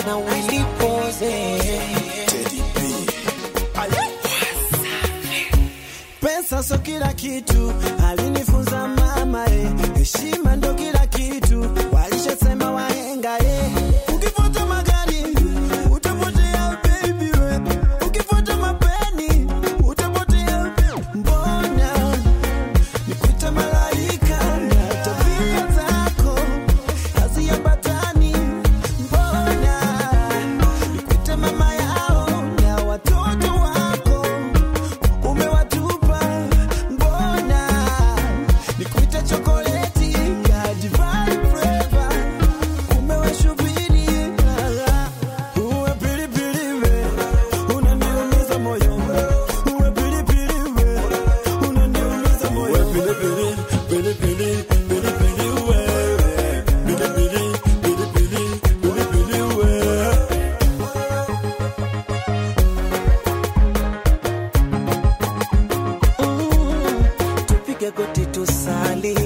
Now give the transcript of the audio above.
na ulipoze. Pesa so kila kitu, alinifunza mama heshima ndo kila kitu, walishasema wahenga ukifuata magari utapotea baby we, ukifuata mapeni utapotea. Mbona nikuita malaika na tabia zako haziambatani? Mbona nikuita mama yao na watoto wako umewatupa? Mbona nikuita chokoleti ya divine flavor umewashubiri? Uwe pilipili we, unaniumiza moyo. Uwe pilipili we, unaniumiza moyo. Uwe pilipili, pilipili, pilipili we. Pilipili, pilipili, pilipili we. Tupige goti tusali,